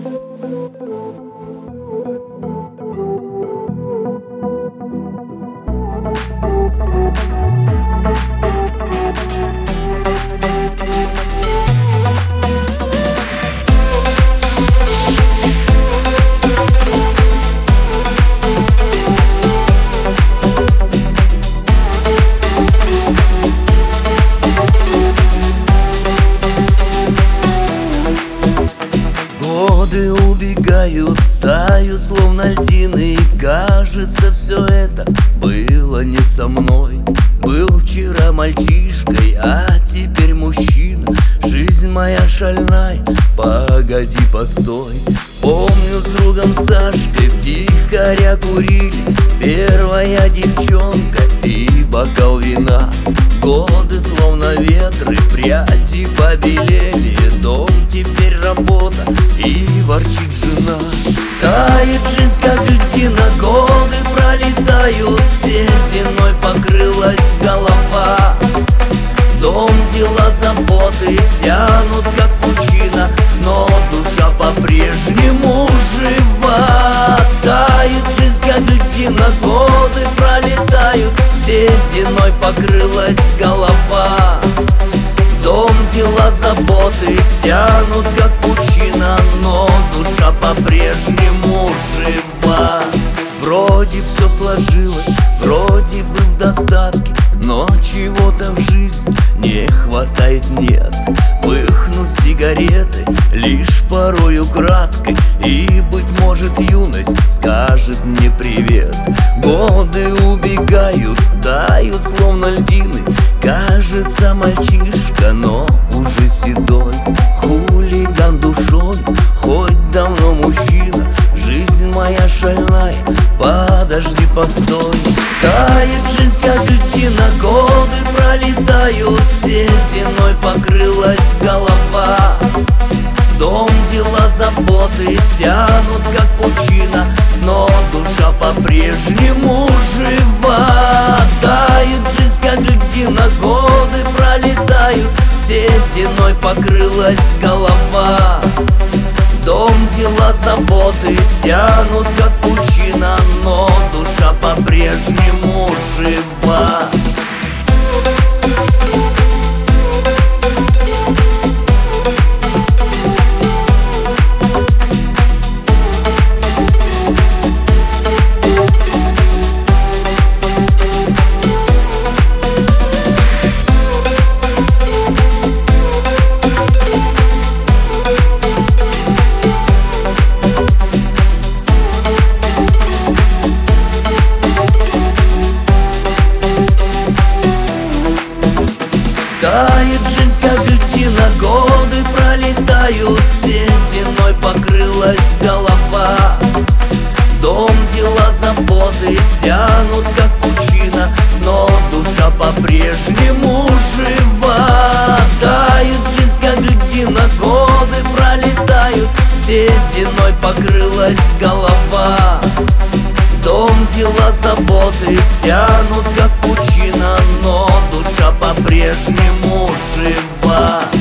Годы убегают, тают словно льдины, и кажется, все это было не со мной. Был вчера мальчишкой, а теперь мужчина. Жизнь моя шальная, погоди, постой. Помню, с другом Сашкой втихаря курили, первая девчонка и бокал вина. Годы словно ветры, пряди побелели, дом теперь работа и ворчит жена. Тает жизнь, как льдина, годы пролетают, сединой покрылась голова. Дом, дела, заботы тянут, как пучина, но душа по-прежнему жива. Тает жизнь, как льдина, годы пролетают, сединой покрылась голова. Дом, дела, заботы тянут, как пучина, но душа по-прежнему жива. Вроде все сложилось, вроде бы в достатке, но чего-то в жизни не хватает, нет. Пыхнут сигареты лишь порою краткой, и, быть может, юность скажет мне привет. Годы убегают, тают словно льдины, кажется, мальчишка, но уже седой. Хулиган душой, хоть давно мужчина. Жизнь моя шальная, подожди, постой. Тает жизнь, как льдина, годы пролетают, сединой покрылась голова. Дом, дела, заботы тянут, как пучина, но душа по-прежнему жива. Тает жизнь, как льдина, годы пролетают, сединой покрылась голова. Дом, дела, заботы тянут, как пучина, но душа по-прежнему жива. Тает жизнь, как льдина, годы пролетают, сединой покрылась голова. Дом, дела, заботы тянут, как пучина, но душа по-прежнему жива. Тает жизнь, как льдина, годы пролетают, сединой покрылась голова. Дом, дела, заботы тянут, как пучина, но душа по-прежнему жива.